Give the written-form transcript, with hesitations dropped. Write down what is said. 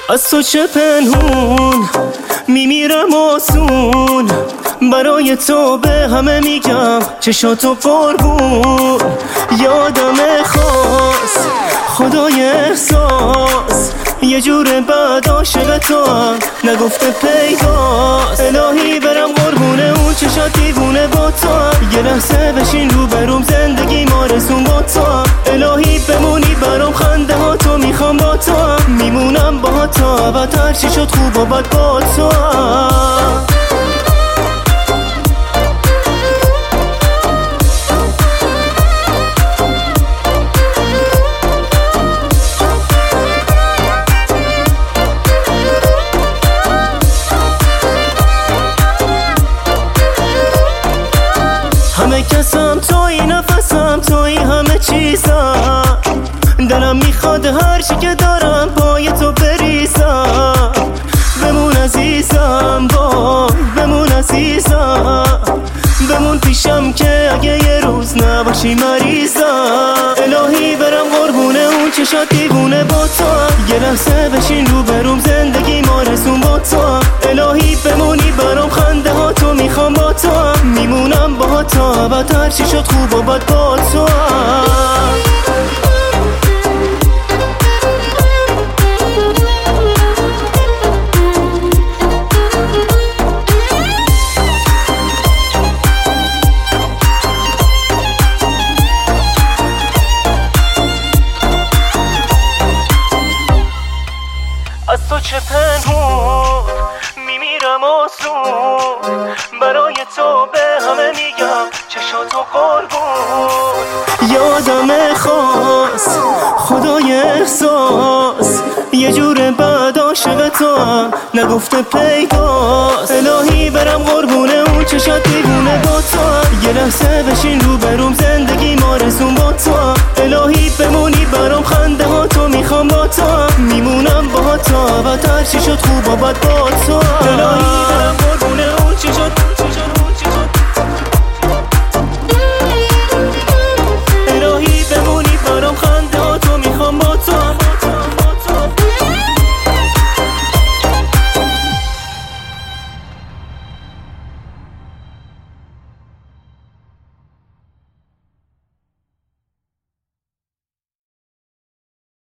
از تو چه پنهون میمیرم آسون، برای تو به همه میگم چشاتو قربون. یادم خاص خدای احساس، یه جور بعد عاشق تو هم نگفته پیداست. الهی برم قربونه اون چشات دیوونه با تو هم، یه لحظه بشین رو بروم زندگی مارزون با تو هم. الهی بمونی برام خنده ها تو میخوام با تو هم، میمونم با تو و هر چی شد خوب و بد با تو هم. همه کسم توی، نفسم توی، همه چیزم. دلم میخواد هر چی که دارم پای تو بریزم. بمون عزیزم، وای بمون عزیزم، بمون پیشم که اگه یه روز نباشی مریضم. الهی برم قربونه اون چشات دیوونه با تو هم، یه لحظه بشین رو بروم زندگی مارزون با تو هم. الهی بمونی برام خنده ها تو میخوام با تو هم، میمونم با تو و هر چی شد خوب و بد با تو هم. از تو چه پنهون میمیرم آسون، برای تو به همه میگم چشاتو قربون. یادم خاص خدای احساس، یه جور بعد عاشق تو هم نگفته پیداست. الهی برم قربونه اون چشات دیوونه با تو هم، یه لحظه بشین رو بروم زندگی مارزون با تو هم. الهی بمونی برام خنده ها تو میخوام با تو هم، میمونم با تو و هر چی شد خوب و بد با تو هم.